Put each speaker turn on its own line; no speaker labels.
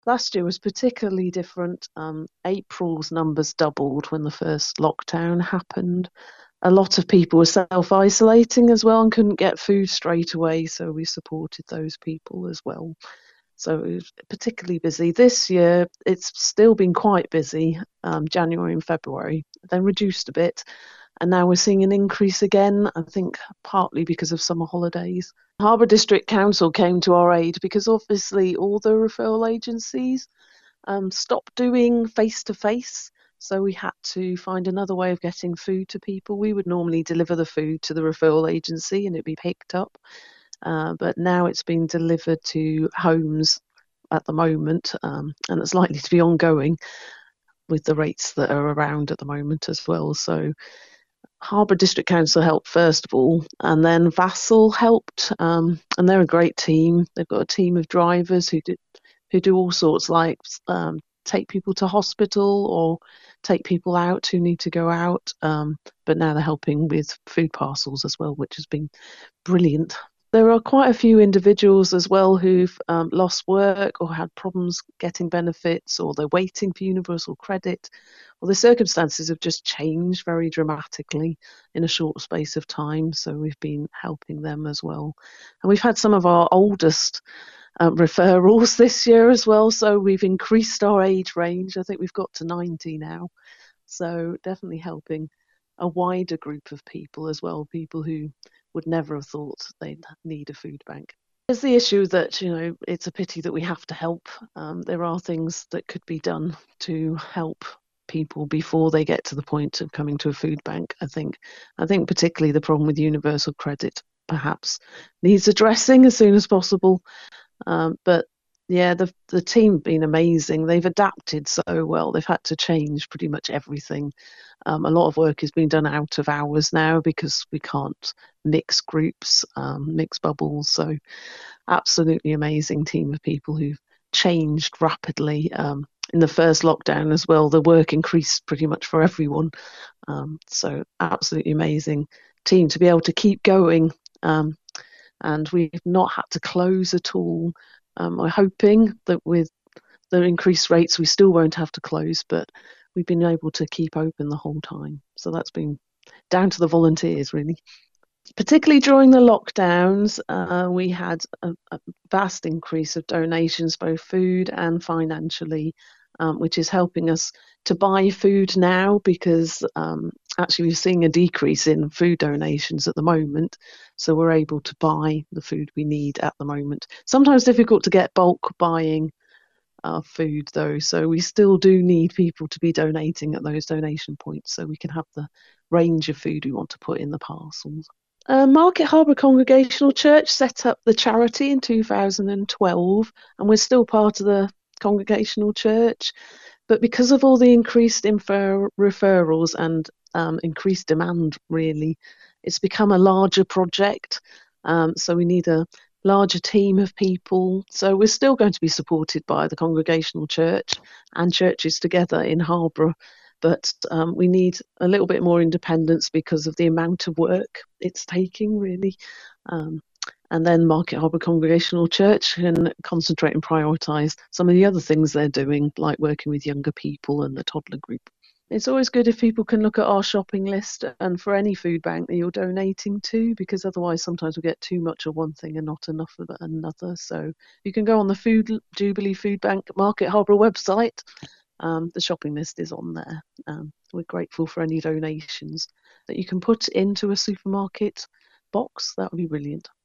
Last year was particularly different. April's numbers doubled when the first lockdown happened. A lot of people were self-isolating as well and couldn't get food straight away, so we supported those people as well. So it was particularly busy. This year, it's still been quite busy, January and February, then reduced a bit. And now we're seeing an increase again, I think partly because of summer holidays. Harbour District Council came to our aid because obviously all the referral agencies stopped doing face to face. So we had to find another way of getting food to people. We would normally deliver the food to the referral agency and it'd be picked up. But now it's being delivered to homes at the moment, and it's likely to be ongoing with the rates that are around at the moment as well. So Harbour District Council helped first of all, and then Vassal helped, and they're a great team. They've got a team of drivers who do all sorts, like take people to hospital or take people out who need to go out. But now they're helping with food parcels as well, which has been brilliant. There are quite a few individuals as well who've lost work or had problems getting benefits, or they're waiting for universal credit, or the circumstances have just changed very dramatically in a short space of time. So we've been helping them as well. And we've had some of our oldest referrals this year as well. So we've increased our age range. I think we've got to 90 now. So definitely helping a wider group of people as well, people who would never have thought they'd need a food bank. There's the issue that, it's a pity that we have to help. There are things that could be done to help people before they get to the point of coming to a food bank. I think particularly the problem with universal credit perhaps needs addressing as soon as possible. But yeah, the team have been amazing. They've adapted so well. They've had to change pretty much everything. A lot of work is being done out of hours now because we can't mix groups, mix bubbles. So absolutely amazing team of people who've changed rapidly. In the first lockdown as well, the work increased pretty much for everyone. So absolutely amazing team to be able to keep going. And we've not had to close at all. We're hoping that with the increased rates, we still won't have to close, but we've been able to keep open the whole time. So that's been down to the volunteers, really. Particularly during the lockdowns, we had a vast increase of donations, both food and financially, which is helping us to buy food now because actually we're seeing a decrease in food donations at the moment. So we're able to buy the food we need at the moment. Sometimes difficult to get bulk buying food though, so we still do need people to be donating at those donation points so we can have the range of food we want to put in the parcels. Market Harbour Congregational Church set up the charity in 2012, and we're still part of the Congregational Church. But because of all the increased referrals and increased demand, really, it's become a larger project. So we need a larger team of people. So we're still going to be supported by the Congregational Church and churches together in Harbour, but we need a little bit more independence because of the amount of work it's taking, really. And then Market Harbour Congregational Church can concentrate and prioritise some of the other things they're doing, like working with younger people and the toddler group. It's always good if people can look at our shopping list and for any food bank that you're donating to, because otherwise sometimes we get too much of one thing and not enough of another. So you can go on the Food Jubilee Food Bank Market Harbour website. The shopping list is on there. We're grateful for any donations that you can put into a supermarket box. That would be brilliant.